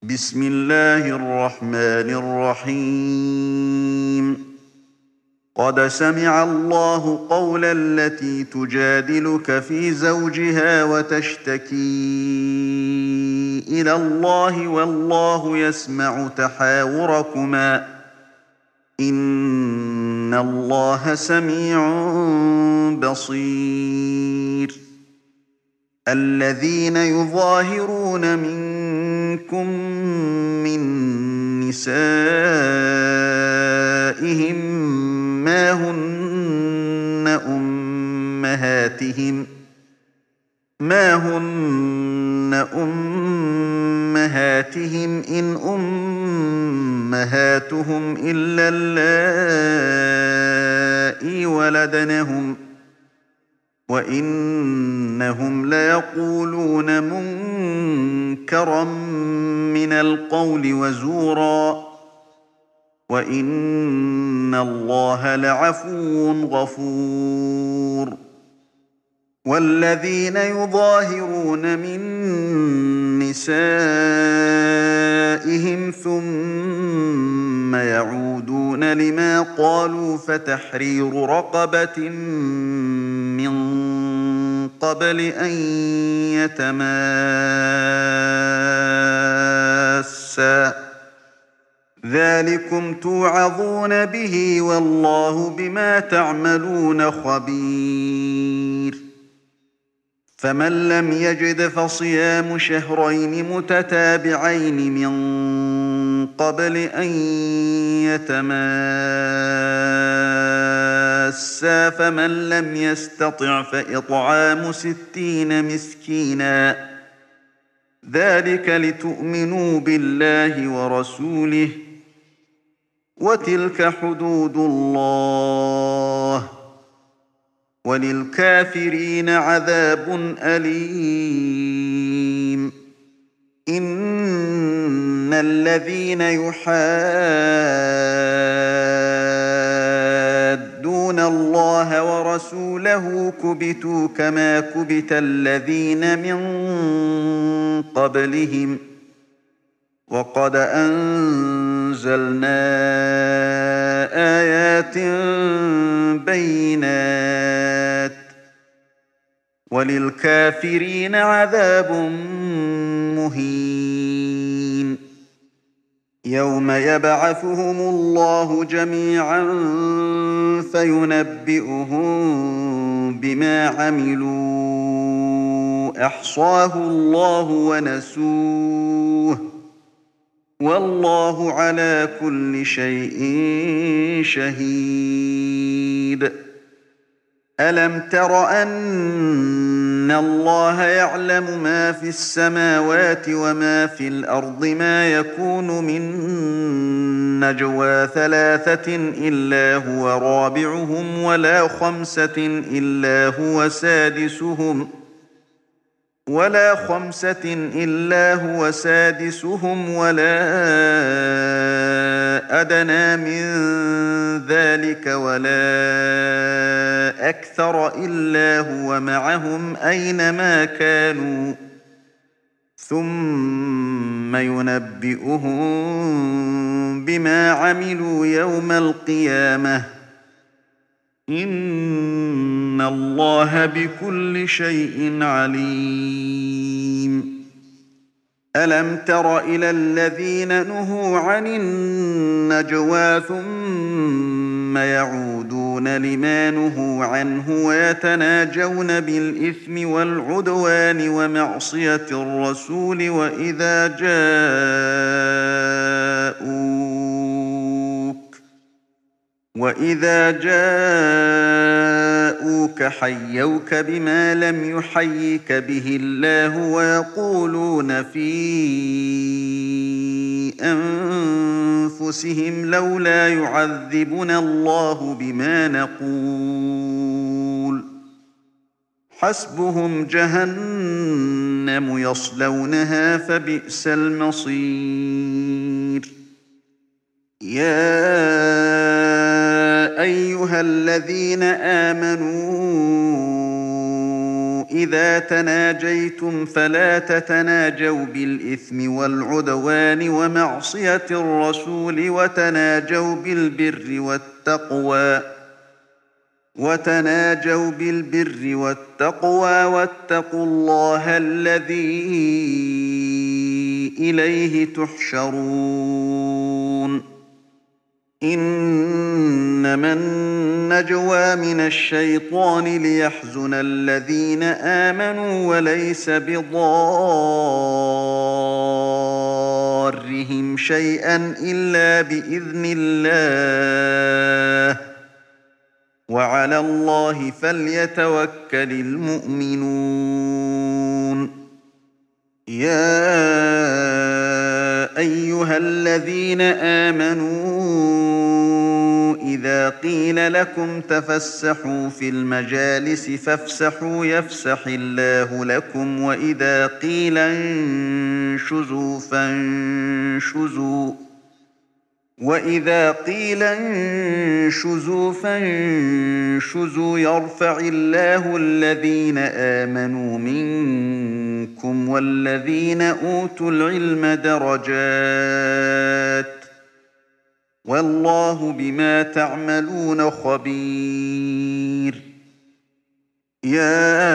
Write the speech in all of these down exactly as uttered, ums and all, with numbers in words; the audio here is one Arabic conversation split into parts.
بسم الله الرحمن الرحيم. قد سمع الله قول التي تجادلك في زوجها وتشتكي إلى الله والله يسمع تحاوركما إن الله سميع بصير. الذين يظاهرون منكم من نسائهم ما هن أمهاتهم ما هن أمهاتهم إن أمهاتهم إلا اللائي ولدنهم وإنهم ليقولون منكرا من القول وزورا وإن الله لعفو غفور. والذين يظاهرون من نسائهم ثم يعودون لما قالوا فتحرير رقبة من قبل أن يتماسا ذلكم توعظون به والله بما تعملون خبير. فمن لم يجد فصيام شهرين متتابعين من قبل أن يتماسا فمن لم يستطع فإطعام ستين مسكينا ذلك لتؤمنوا بالله ورسوله وتلك حدود الله وللكافرين عذاب أليم. إن الذين يحادون الله ورسوله كبتوا كما كبت الذين من قبلهم وقد أنزلنا آيات بينات وللكافرين عذاب مهين. يوم يبعثهم الله جميعا فينبئهم بما عملوا أحصاه الله ونسوه والله على كل شيء شهيد. ألم تر أن الله يعلم ما في السماوات وما في الأرض ما يكون من نجوى ثلاثة إلا هو رابعهم ولا خمسة إلا هو سادسهم ولا خمسة إلا هو سادسهم ولا أدنى من ذلك ولا أكثر إلا هو معهم أينما كانوا ثم ينبئهم بما عملوا يوم القيامة إن الله بكل شيء عليم. ألم تر إلى الذين نهوا عن النجوى ثم يعودون لما نهوا عنه ويتناجون بالإثم والعدوان ومعصية الرسول وإذا جاءوك وإذا جاءوك حيوك بما لم يحيك به الله ويقولون في أنفسهم لولا يعذبنا الله بما نقول حسبهم جهنم يصلونها فبئس المصير. يا أيها الذين آمنوا إذا تناجيتم فلا تتناجوا بالإثم والعدوان ومعصية الرسول وتناجوا بالبر والتقوى وتناجوا بالبر والتقوى واتقوا الله الذي إليه تحشرون إنما النجوى من الشيطان ليحزن الذين آمنوا وليس بضارهم شيئا إلا بإذن الله وعلى الله فليتوكل المؤمنون يا أيها الذين آمنوا إذا قيل لكم تفسحوا في المجالس فافسحوا يفسح الله لكم وإذا قيل انشزوا فانشزوا وإذا قيل انشزوا فانشزوا يرفع الله الذين آمنوا منكم والذين أوتوا العلم درجات والله بما تعملون خبير يا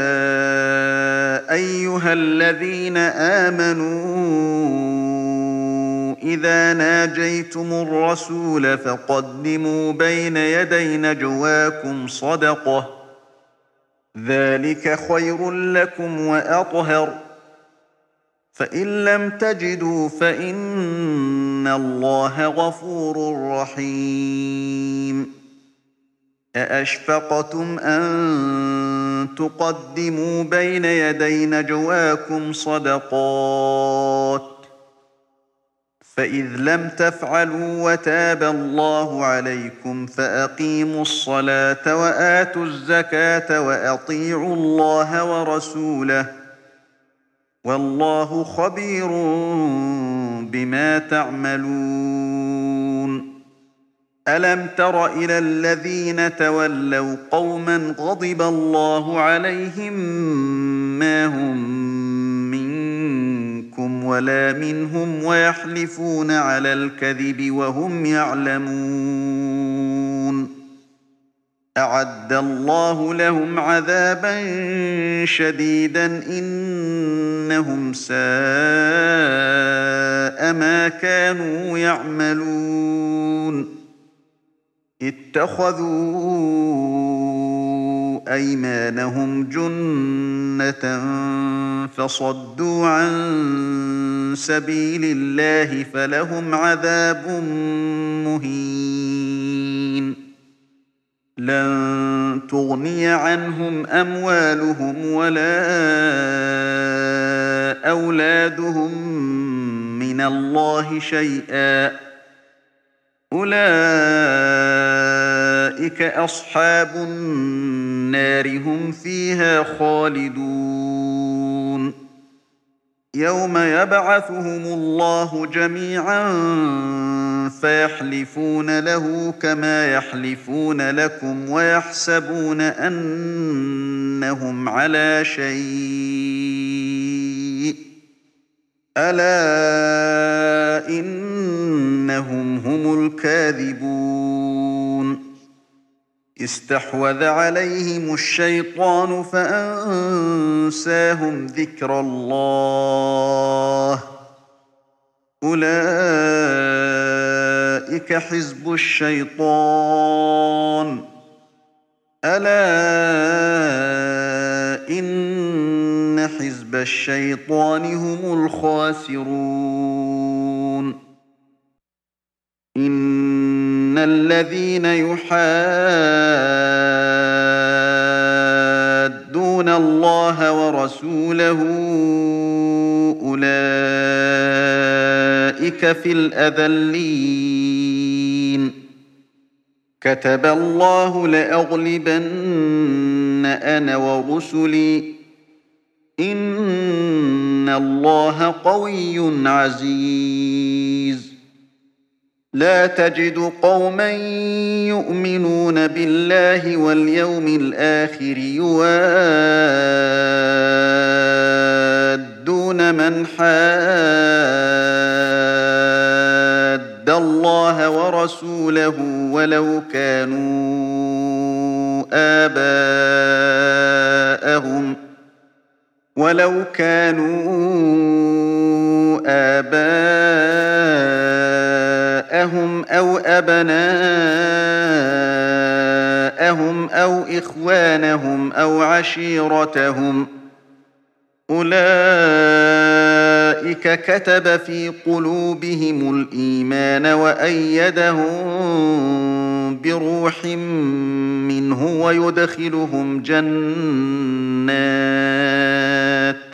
أيها الذين آمنوا إذا ناجيتم الرسول فقدموا بين يدي نجواكم صدقة ذلك خير لكم وأطهر فإن لم تجدوا فإن الله غفور رحيم أأشفقتم أن تقدموا بين يدي نجواكم صدقات فإذ لم تفعلوا وتاب الله عليكم فأقيموا الصلاة وآتوا الزكاة وأطيعوا الله ورسوله والله خبير بما تعملون ألم تر إلى الذين تولوا قوما غضب الله عليهم ما هم منكم ولا منهم ويحلفون على الكذب وهم يعلمون أعد الله لهم عذابا شديدا إنهم ساء ما كانوا يعملون اتخذوا أيمانهم جنة فصدوا عن سبيل الله فلهم عذاب مهين لن تغني عنهم أموالهم ولا أولادهم من الله شيئا أولئك أصحاب النار هم فيها خالدون يوم يبعثهم الله جميعا فيحلفون له كما يحلفون لكم ويحسبون أنهم على شيء ألا إنهم هم الكاذبون استحوذ عليهم الشيطان فأنساهم ذكر الله أولئك حزب الشيطان ألا إن حزب الشيطان هم الخاسرون إن الذين يحادون الله ورسوله أولئك في الأذلين كتب الله لأغلبن أنا ورسلي إن الله قوي عزيز لا تجد قوما يؤمنون بالله واليوم الآخر يوادون من حاد الله ورسوله ولو كانوا آباءهم ولو كانوا آباءهم أو أبناءهم أو إخوانهم أو عشيرتهم أولئك كتب في قلوبهم الإيمان وأيدهم بروح منه ويدخلهم جنات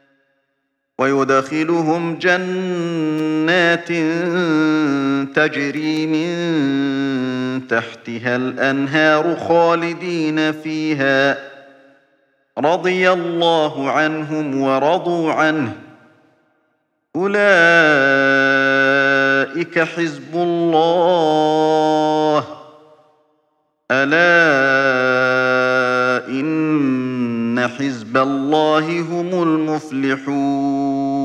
ويدخلهم جنات تجري من تحتها الأنهار خالدين فيها رضي الله عنهم ورضوا عنه أولئك حزب الله ألا إن حزب الله هم المفلحون